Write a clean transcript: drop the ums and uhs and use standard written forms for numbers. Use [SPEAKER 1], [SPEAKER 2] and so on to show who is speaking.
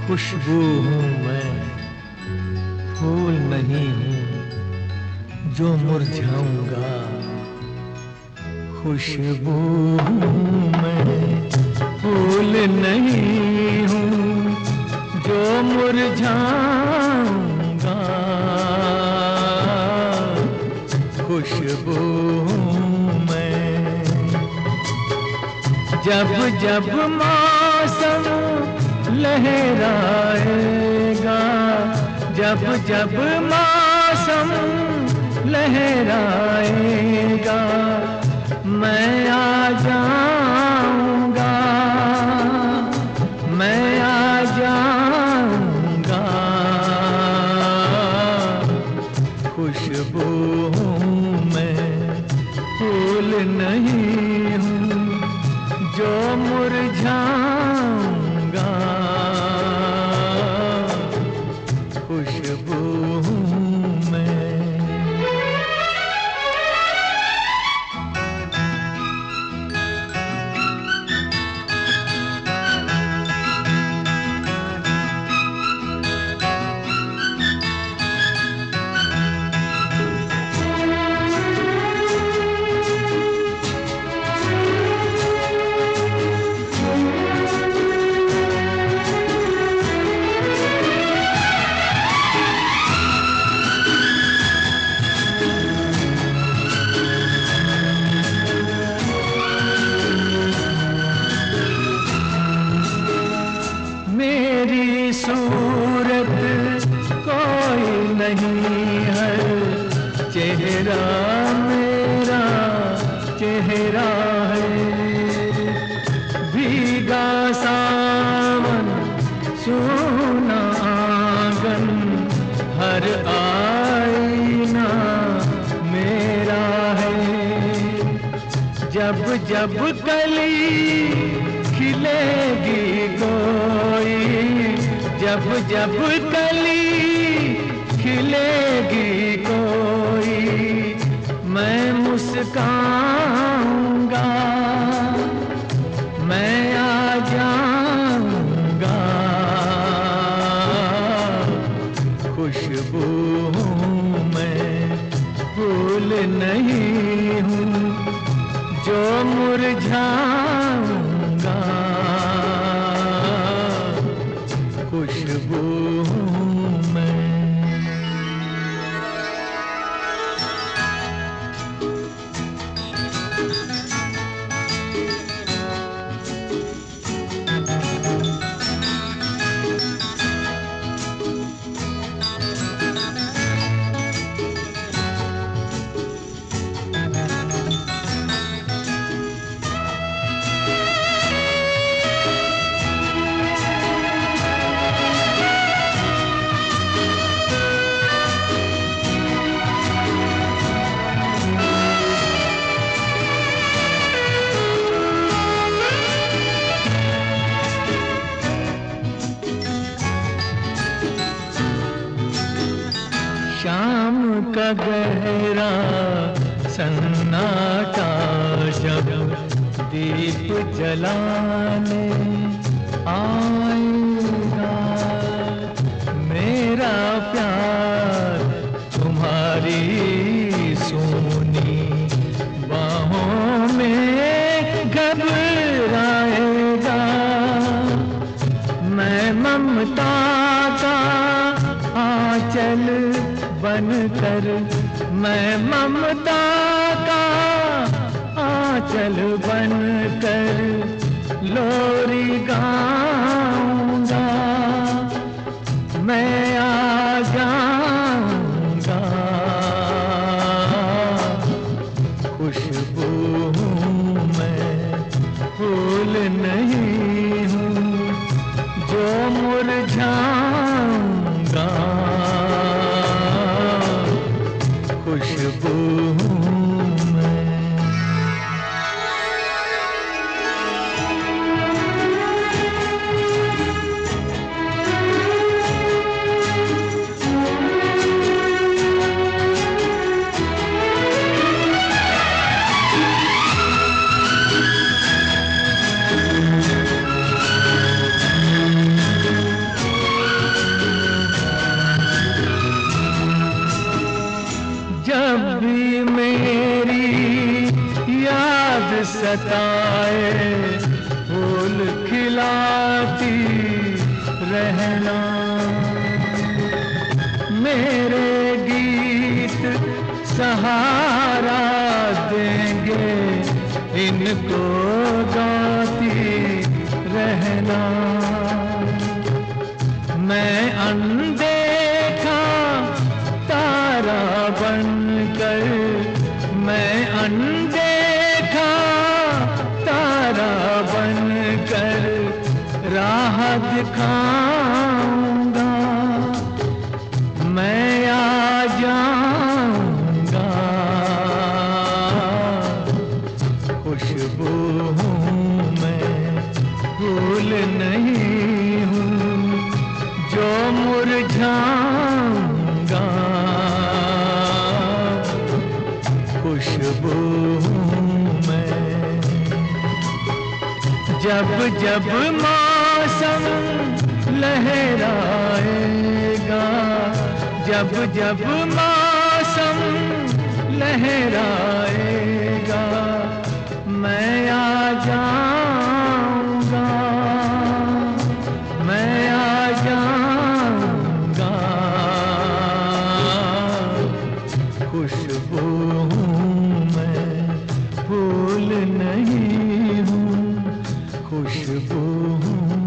[SPEAKER 1] खुशबू हूँ मैं, फूल नहीं हूँ जो मुरझाऊंगा। खुशबू हूँ मैं, फूल नहीं हूँ जो मुरझाऊंगा। खुशबू हूँ मैं। जब जब मौसम लहराएगा, जब जब मौसम लहराएगा, मैं आ जाऊंगा, मैं आ जाऊंगा। खुशबू हूँ मैं, फूल नहीं हूँ जो मुरझाऊंगा। खुशबू हूँ मैं। मेरी सूरत कोई नहीं है, चेहरा मेरा चेहरा है। भीगा सावन सूना आंगन, हर आईना मेरा है। जब जब कली खिलेगी कोई, जब जब कली खिलेगी कोई, मैं मुस्काऊंगा, मैं आ जाऊंगा। खुशबू हूँ मैं, फूल नहीं हूँ जो मुरझाऊंगा। खुशबू हूँ मैं। शाम का गहरा सन्नाटा जब दीप जलाने आएगा, मेरा प्यार तुम्हारी सोनी बाहों में घबराएगा। मैं ममता का आंचल बनकर, मैं ममता का आंचल बनकर लोरी गाऊंगा, मैं आ जाऊंगा। खुशबू हूँ मैं, फूल नहीं हूँ जो मुरझाऊंगा। खुशबू हूँ मैं। मुझको गाती रहना। मैं अनदेखा तारा बनकर, मैं अनदेखा तारा बनकर राह दिखाऊंगा। मैं आ जाऊंगा, खुशबू हूँ मैं, फूल नहीं हूँ जो मुरझाऊंगा। खुशबू हूँ मैं। जब जब मौसम लहराएगा, जब जब मौसम लहराएगा, मैं आ जाऊंगा, मैं आ जाऊंगा। खुशबू हूँ मैं, फूल नहीं हूँ, खुशबू हूँ